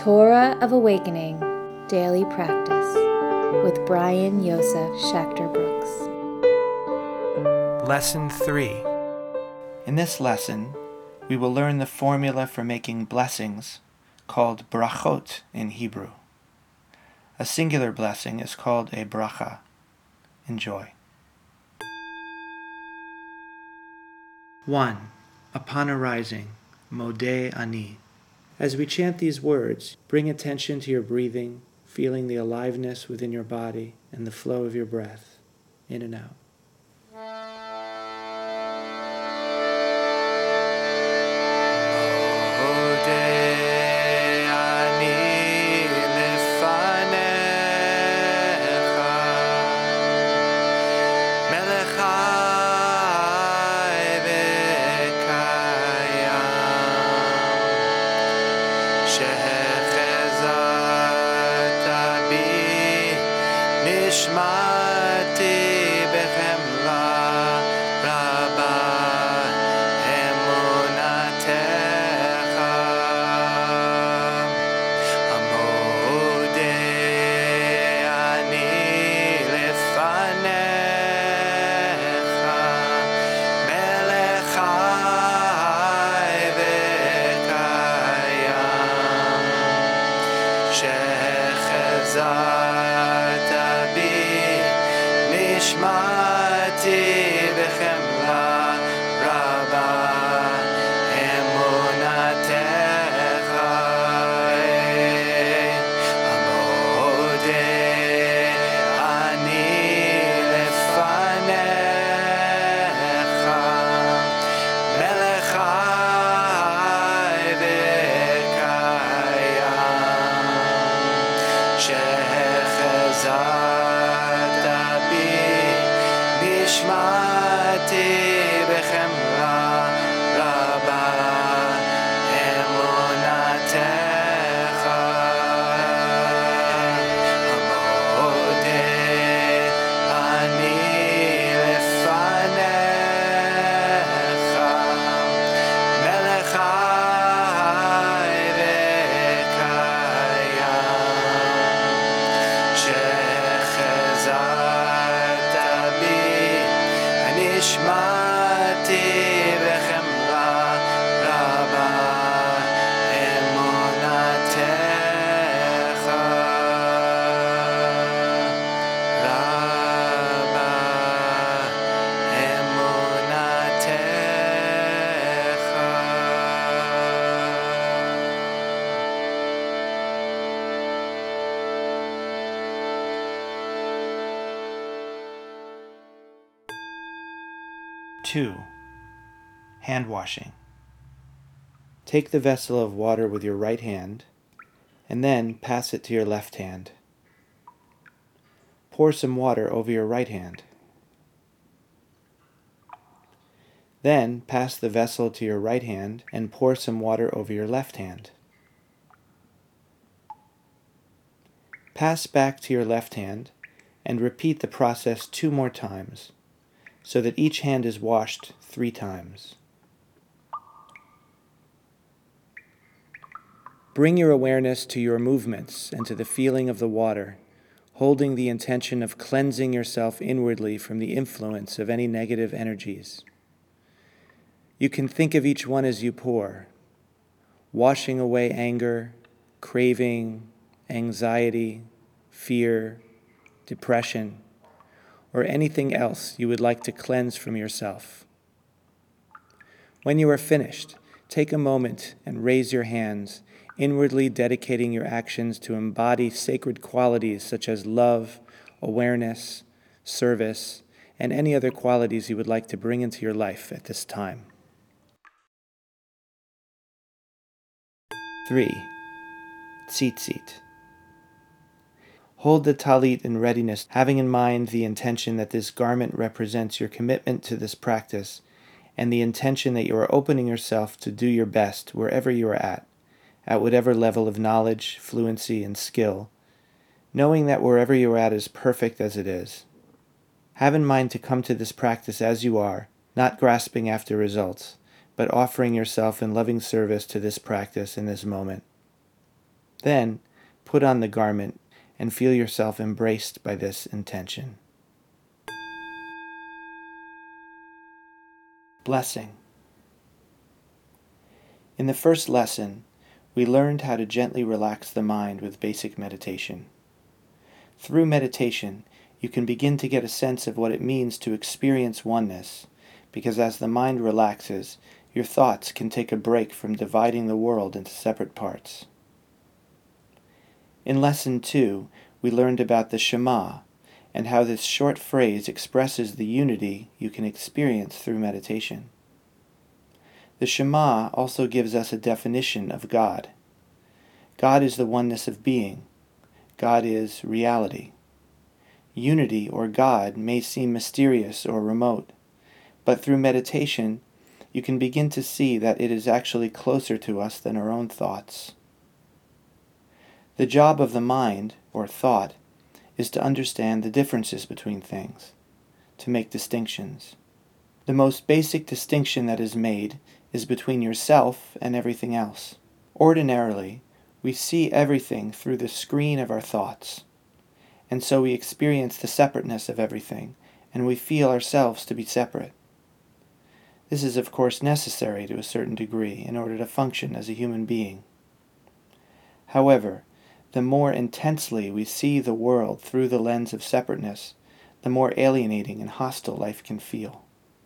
Torah of Awakening Daily Practice with Brian Yosef Schachter Brooks. Lesson 3. In this lesson, we will learn the formula for making blessings called brachot in Hebrew. A singular blessing is called a bracha. Enjoy. 1. Upon arising, Modeh Ani. As we chant these words, bring attention to your breathing, feeling the aliveness within your body and the flow of your breath, in and out. נשמתי בחמלה רבה אמונתך המודה אני לפניך מלך חי וקיים שחזרת נשמתי בחמלה רבה אמונתך המודה אני לפניך מלך חי וקיים שחזרת נשמתי בחמלה רבה אמונתך המודה אני לפניך מלך חי וקיים שחזרת נשמתי בחמלה רבה אמונתך רבה אמונתך 2. Hand washing. Take the vessel of water with your right hand, and then pass it to your left hand. Pour some water over your right hand. Then pass the vessel to your right hand and pour some water over your left hand. Pass back to your left hand and repeat the process 2 more times, so that each hand is washed 3 times. Bring your awareness to your movements and to the feeling of the water, holding the intention of cleansing yourself inwardly from the influence of any negative energies. You can think of each one as you pour, washing away anger, craving, anxiety, fear, depression, or anything else you would like to cleanse from yourself. When you are finished, take a moment and raise your hands, inwardly dedicating your actions to embody sacred qualities such as love, awareness, service, and any other qualities you would like to bring into your life at this time. 3. Tzitzit. Hold the talit in readiness, having in mind the intention that this garment represents your commitment to this practice and the intention that you are opening yourself to do your best wherever you are at whatever level of knowledge, fluency, and skill, knowing that wherever you are at is perfect as it is. Have in mind to come to this practice as you are, not grasping after results, but offering yourself in loving service to this practice in this moment. Then, put on the garment and feel yourself embraced by this intention. Blessing. In the first lesson, we learned how to gently relax the mind with basic meditation. Through meditation, you can begin to get a sense of what it means to experience oneness, because as the mind relaxes, your thoughts can take a break from dividing the world into separate parts. In Lesson 2, we learned about the Shema and how this short phrase expresses the unity you can experience through meditation. The Shema also gives us a definition of God. God is the oneness of being. God is reality. Unity or God may seem mysterious or remote, but through meditation, you can begin to see that it is actually closer to us than our own thoughts. The job of the mind, or thought, is to understand the differences between things, to make distinctions. The most basic distinction that is made is between yourself and everything else. Ordinarily, we see everything through the screen of our thoughts, and so we experience the separateness of everything, and we feel ourselves to be separate. This is, of course, necessary to a certain degree in order to function as a human being. However, the more intensely we see the world through the lens of separateness, the more alienating and hostile life can feel.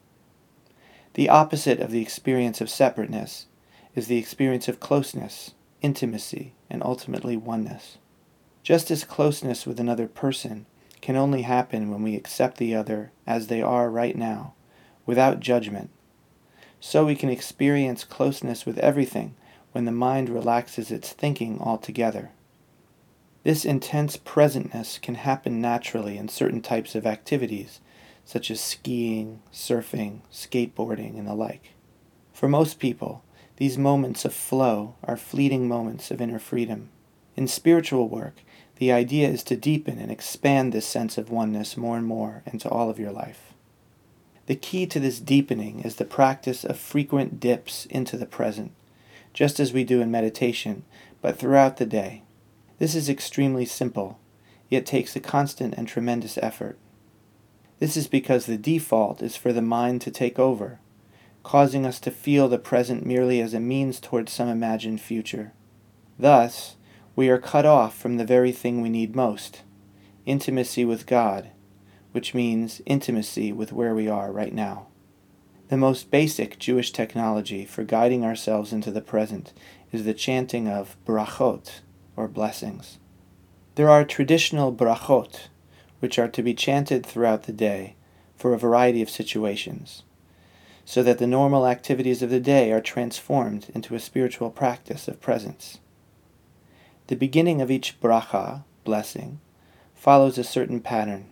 The opposite of the experience of separateness is the experience of closeness, intimacy, and ultimately oneness. Just as closeness with another person can only happen when we accept the other as they are right now, without judgment, so we can experience closeness with everything when the mind relaxes its thinking altogether. This intense presentness can happen naturally in certain types of activities, such as skiing, surfing, skateboarding, and the like. For most people, these moments of flow are fleeting moments of inner freedom. In spiritual work, the idea is to deepen and expand this sense of oneness more and more into all of your life. The key to this deepening is the practice of frequent dips into the present, just as we do in meditation, but throughout the day. This is extremely simple, yet takes a constant and tremendous effort. This is because the default is for the mind to take over, causing us to feel the present merely as a means towards some imagined future. Thus, we are cut off from the very thing we need most, intimacy with God, which means intimacy with where we are right now. The most basic Jewish technology for guiding ourselves into the present is the chanting of brachot, or blessings. There are traditional brachot, which are to be chanted throughout the day for a variety of situations, so that the normal activities of the day are transformed into a spiritual practice of presence. The beginning of each bracha, blessing, follows a certain pattern.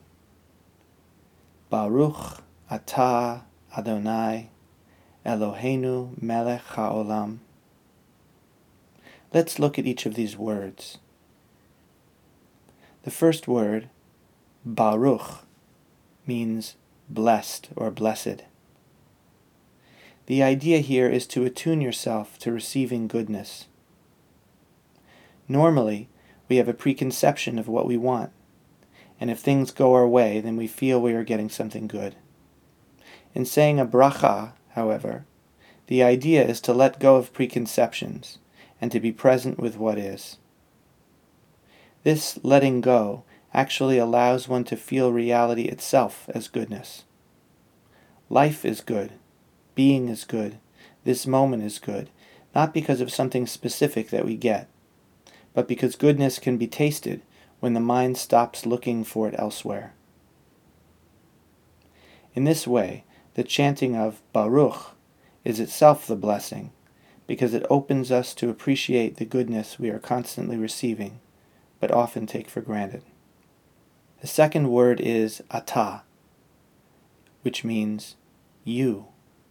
Baruch atah Adonai Eloheinu melech haolam. Let's look at each of these words. The first word, Baruch, means blessed or blessed. The idea here is to attune yourself to receiving goodness. Normally, we have a preconception of what we want, and if things go our way, then we feel we are getting something good. In saying a bracha, however, the idea is to let go of preconceptions and to be present with what is. This letting go actually allows one to feel reality itself as goodness. Life is good, being is good, this moment is good, not because of something specific that we get, but because goodness can be tasted when the mind stops looking for it elsewhere. In this way, the chanting of Baruch is itself the blessing, because it opens us to appreciate the goodness we are constantly receiving, but often take for granted. The second word is atah, which means you.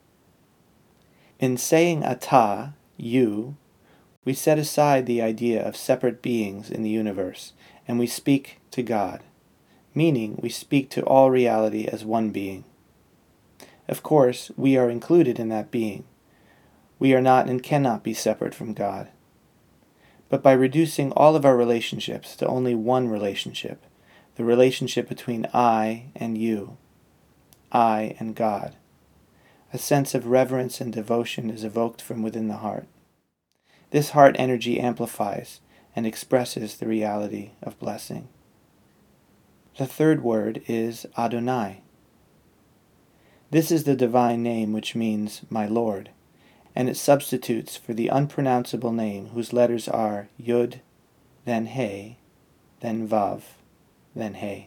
In saying atah, you, we set aside the idea of separate beings in the universe, and we speak to God, meaning we speak to all reality as one being. Of course, we are included in that being. We are not and cannot be separate from God. But by reducing all of our relationships to only one relationship, the relationship between I and you, I and God, a sense of reverence and devotion is evoked from within the heart. This heart energy amplifies and expresses the reality of blessing. The third word is Adonai. This is the divine name which means my Lord, and it substitutes for the unpronounceable name whose letters are Yud, then He, then Vav, then He.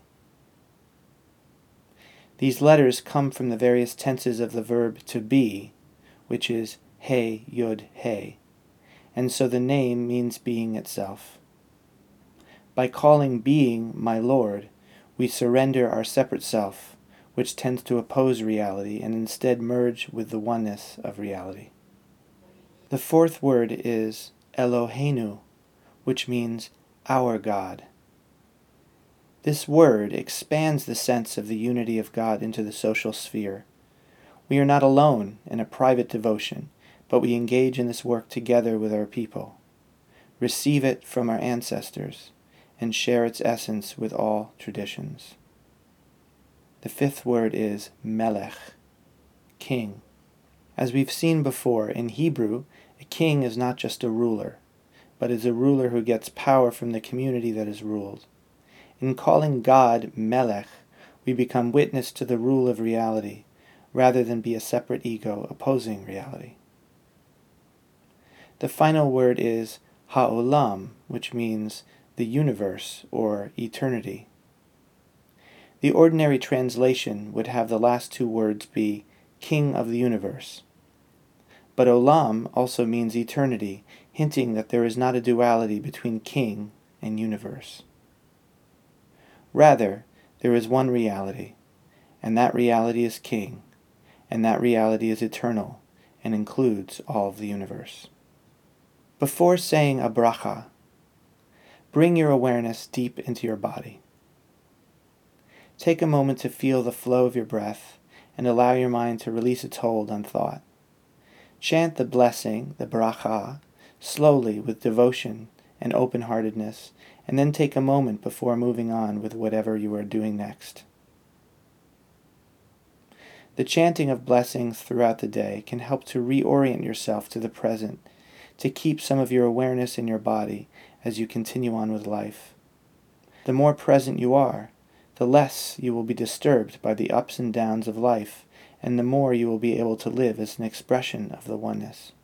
These letters come from the various tenses of the verb to be, which is He, Yud, He, and so the name means being itself. By calling being my Lord, we surrender our separate self, which tends to oppose reality, and instead merge with the oneness of reality. The fourth word is Eloheinu, which means our God. This word expands the sense of the unity of God into the social sphere. We are not alone in a private devotion, but we engage in this work together with our people, receive it from our ancestors, and share its essence with all traditions. The fifth word is Melech, king. As we've seen before, in Hebrew, a king is not just a ruler, but is a ruler who gets power from the community that is ruled. In calling God Melech, we become witness to the rule of reality, rather than be a separate ego opposing reality. The final word is Ha'olam, which means the universe or eternity. The ordinary translation would have the last two words be King of the universe. But Olam also means eternity, hinting that there is not a duality between king and universe. Rather, there is one reality, and that reality is king, and that reality is eternal and includes all of the universe. Before saying a bracha, bring your awareness deep into your body. Take a moment to feel the flow of your breath and allow your mind to release its hold on thought. Chant the blessing, the bracha, slowly with devotion and open-heartedness, and then take a moment before moving on with whatever you are doing next. The chanting of blessings throughout the day can help to reorient yourself to the present, to keep some of your awareness in your body as you continue on with life. The more present you are, the less you will be disturbed by the ups and downs of life, and the more you will be able to live as an expression of the oneness.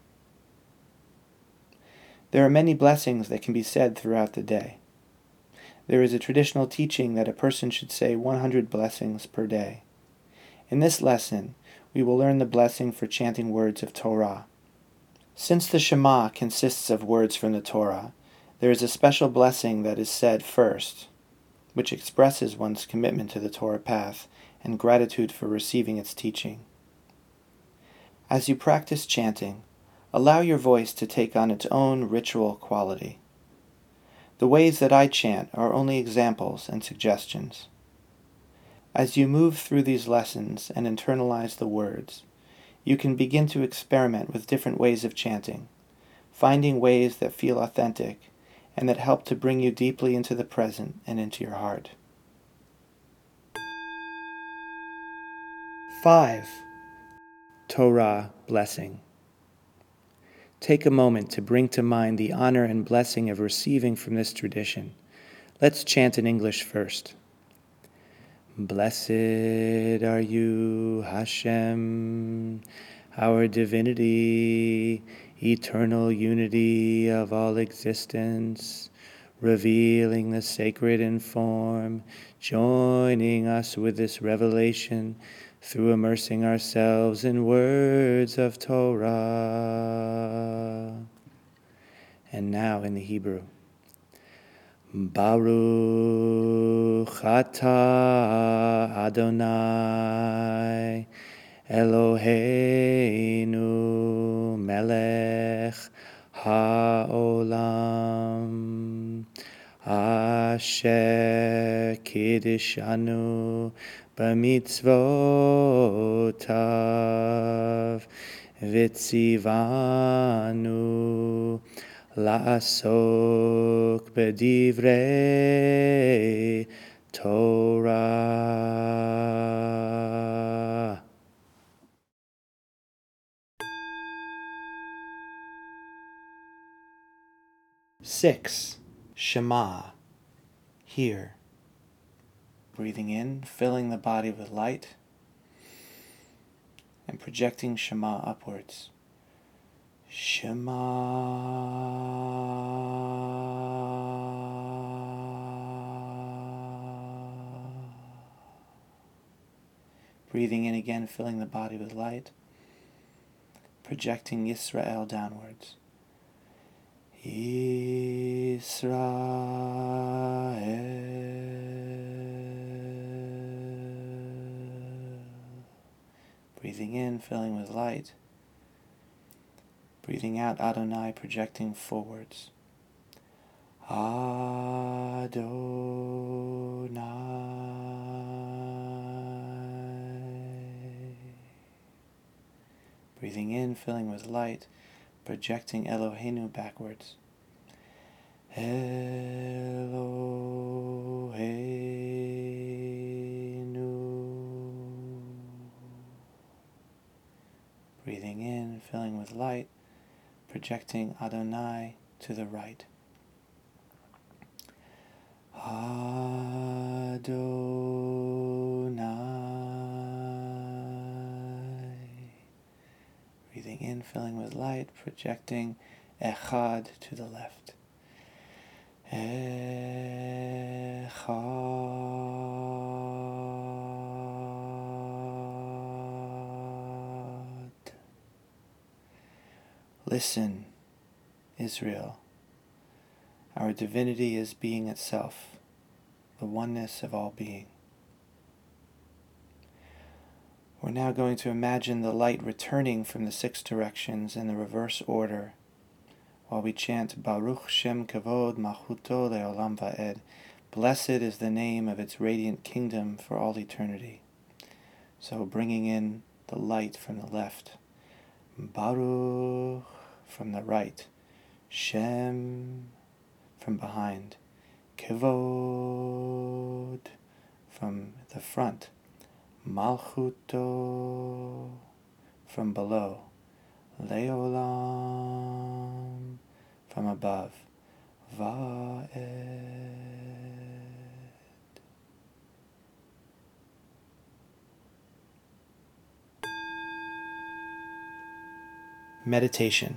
There are many blessings that can be said throughout the day. There is a traditional teaching that a person should say 100 blessings per day. In this lesson, we will learn the blessing for chanting words of Torah. Since the Shema consists of words from the Torah, there is a special blessing that is said first, which expresses one's commitment to the Torah path and gratitude for receiving its teaching. As you practice chanting, allow your voice to take on its own ritual quality. The ways that I chant are only examples and suggestions. As you move through these lessons and internalize the words, you can begin to experiment with different ways of chanting, finding ways that feel authentic and that help to bring you deeply into the present and into your heart. 5. Torah blessing. Take a moment to bring to mind the honor and blessing of receiving from this tradition. Let's chant in English first. Blessed are you, Hashem, our divinity, eternal unity of all existence, revealing the sacred in form, joining us with this revelation through immersing ourselves in words of Torah. And now in the Hebrew. Baruch atah Adonai Eloheinu melech haolam asher kiddushanu b'mitzvotav v'tzivanu לעסוק בדברי Torah. 6. Shema. Hear. Breathing in, filling the body with light, and projecting Shema upwards. Shema. Breathing in again, filling the body with light, projecting Yisrael downwards. Yisrael. Breathing in, filling with light. Breathing out, Adonai, projecting forwards. Adonai. Breathing in, filling with light, projecting Eloheinu backwards. Eloheinu. Breathing in, filling with light, projecting Adonai to the right. Adonai. Breathing in, filling with light, projecting Echad to the left. Echad. Listen, Israel. Our divinity is being itself, the oneness of all being. We're now going to imagine the light returning from the 6 directions in the reverse order while we chant Baruch Shem Kavod Malchuto Le'olam Va'ed. Blessed is the name of its radiant kingdom for all eternity. So bringing in the light from the left. Baruch from the right. Shem from behind. Kavod from the front. Malchuto from below. Le'olam from above. Va'ed. Meditation.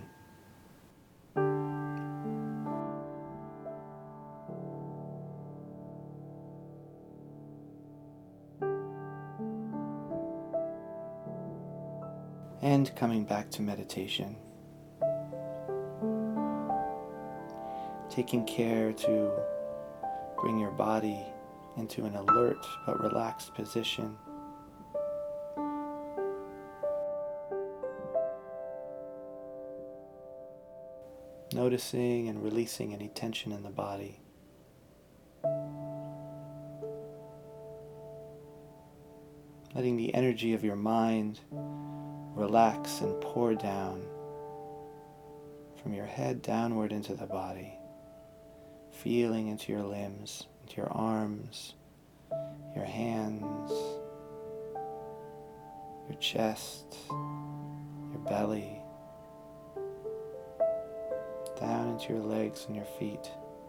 And coming back to meditation. Taking care to bring your body into an alert but relaxed position. Noticing and releasing any tension in the body. Letting the energy of your mind relax and pour down from your head downward into the body, feeling into your limbs, into your arms, your hands, your chest, your belly, down into your legs and your feet.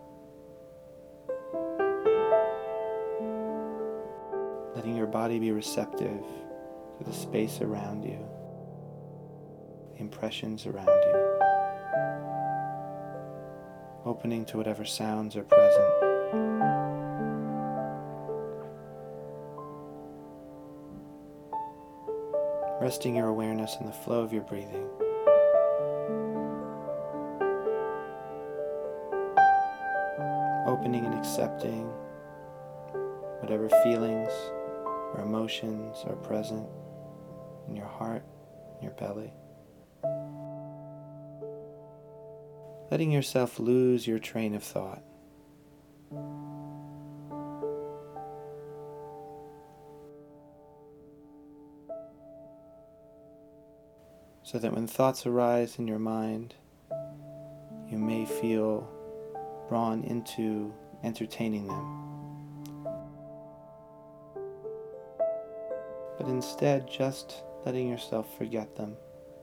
Letting your body be receptive to the space around you, the impressions around you, opening to whatever sounds are present. Resting your awareness in the flow of your breathing. Opening and accepting whatever feelings or emotions are present in your heart, in your belly. Letting yourself lose your train of thought. So that when thoughts arise in your mind, you may feel drawn into entertaining them. But instead, just letting yourself forget them.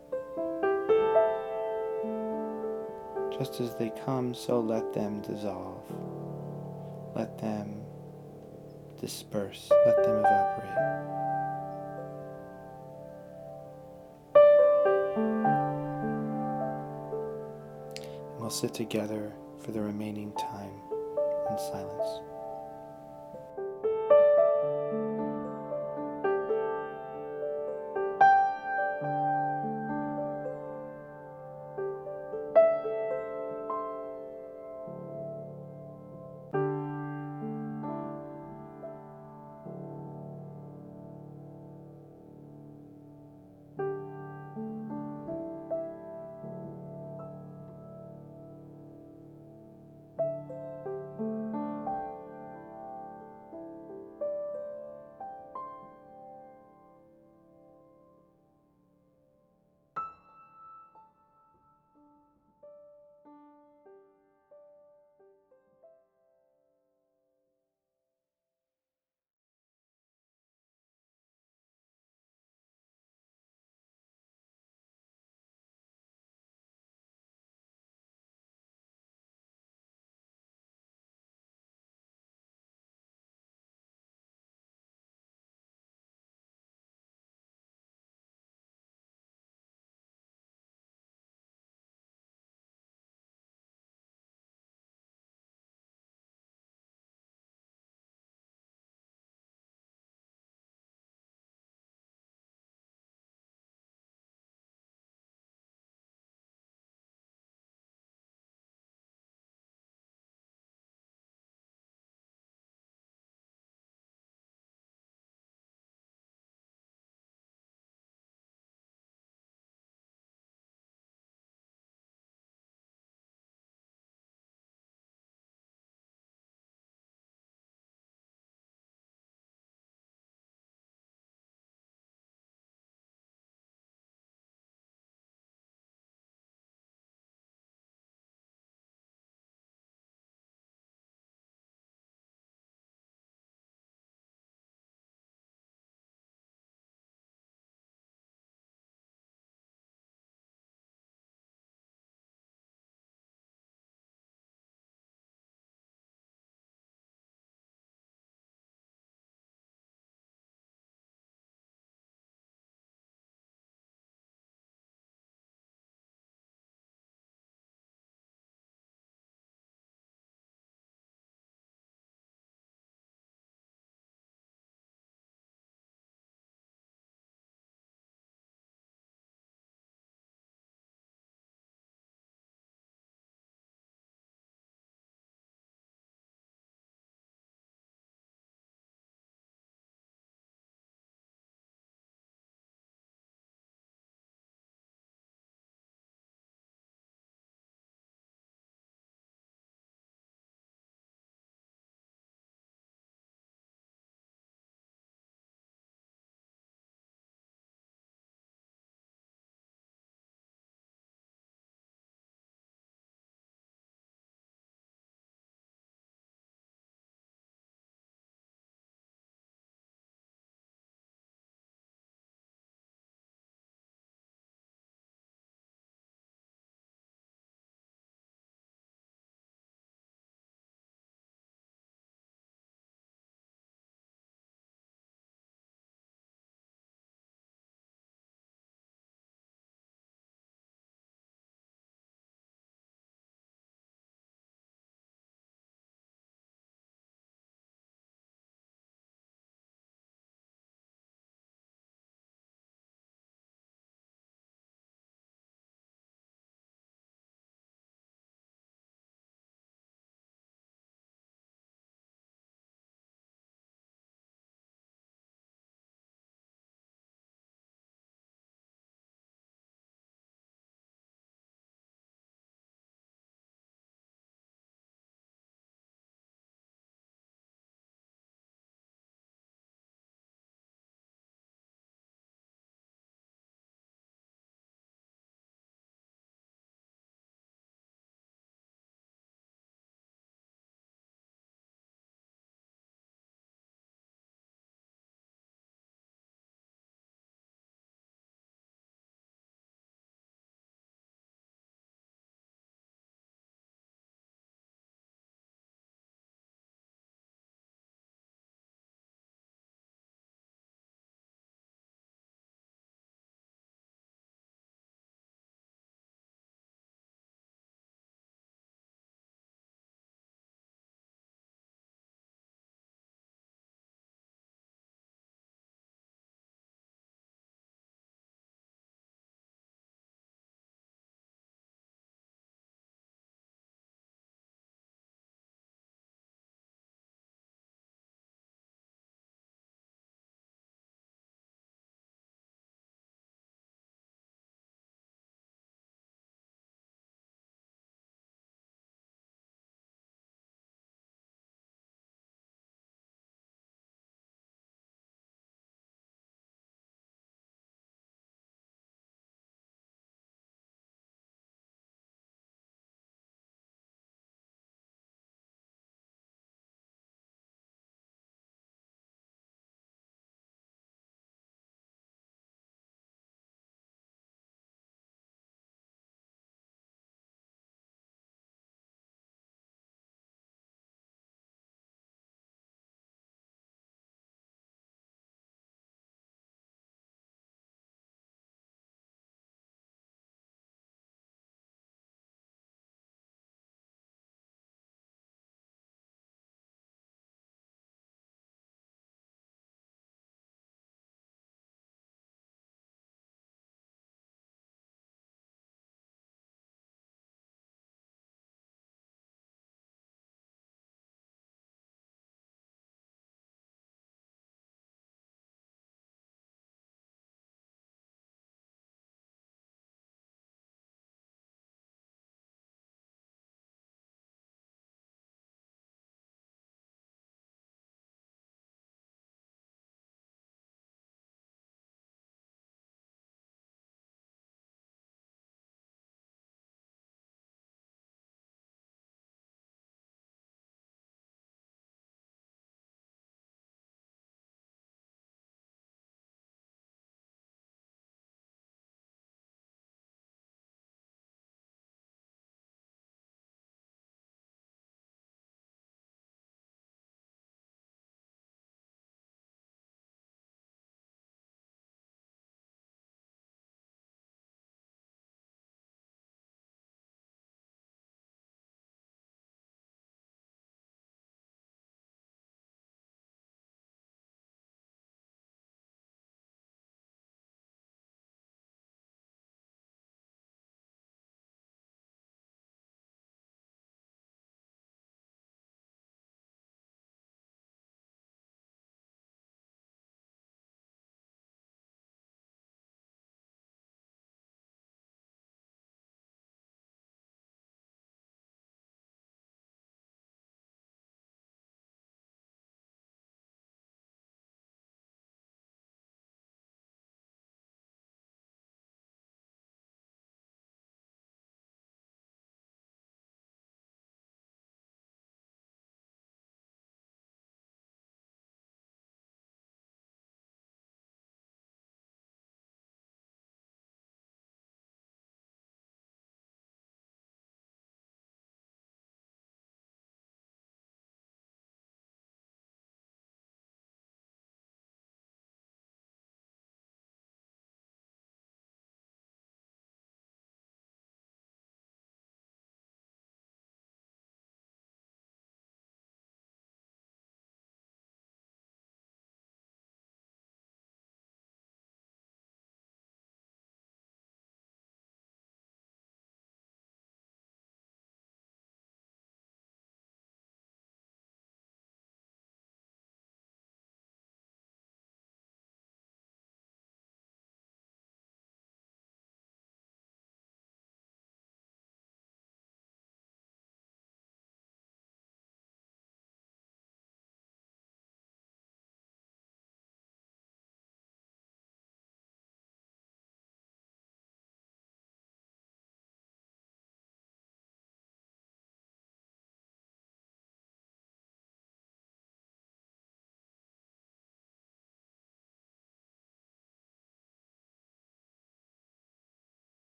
Just as they come, so let them dissolve. Let them disperse. Let them evaporate. And we'll sit together for the remaining time in silence.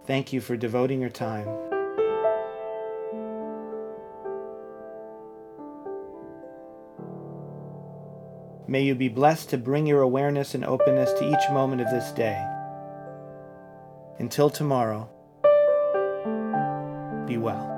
Thank you for devoting your time. May you be blessed to bring your awareness and openness to each moment of this day. Until tomorrow, be well.